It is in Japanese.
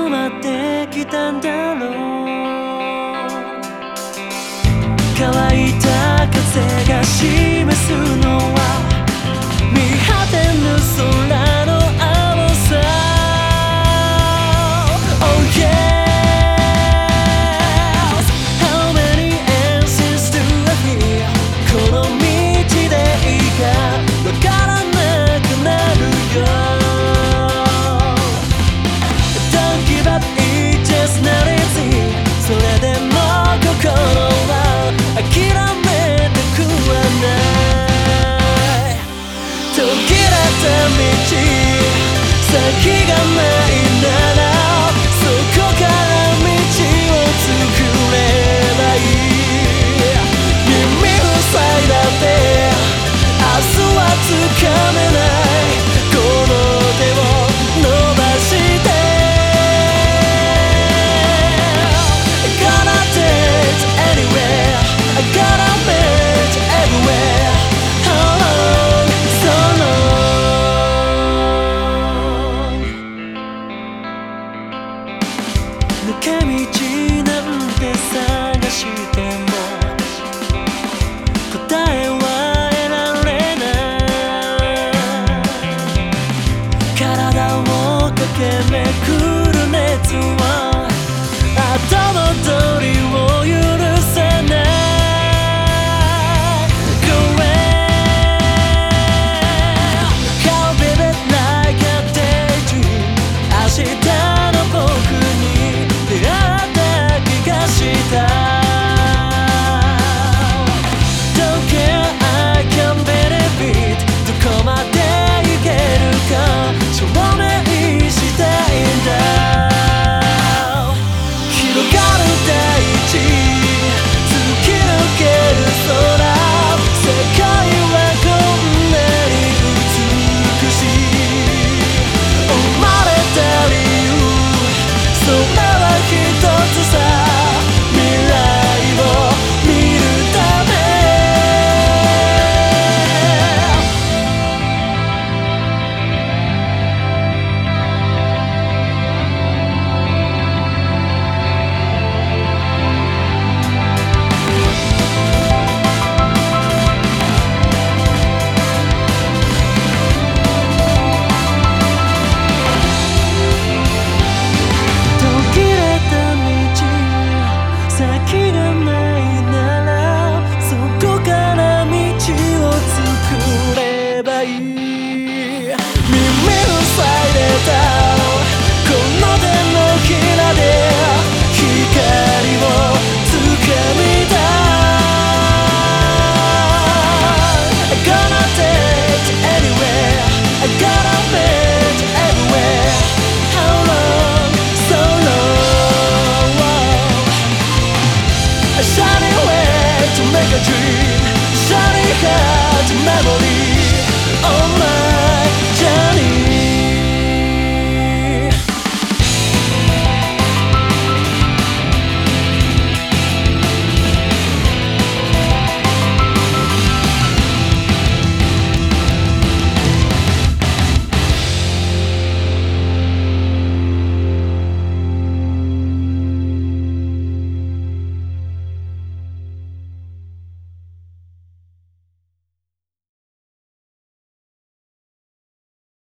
こまで来たんだろう。乾いた風が示すのは見果てぬ空の青さ。 Oh yeah, how many answers do I hear? この道でいいかわからなくなるよ。 Don't give up, it's just not easy. それでも心は諦めたくはない。途切れた道、先がないならそこから道を作ればいい。耳塞いだって明日はつかめない。この手を伸ばして I gotta take anywhere, I gotta make everywhere. How long, so long. 抜け道なんて探しても答えは得られない。体を駆け巡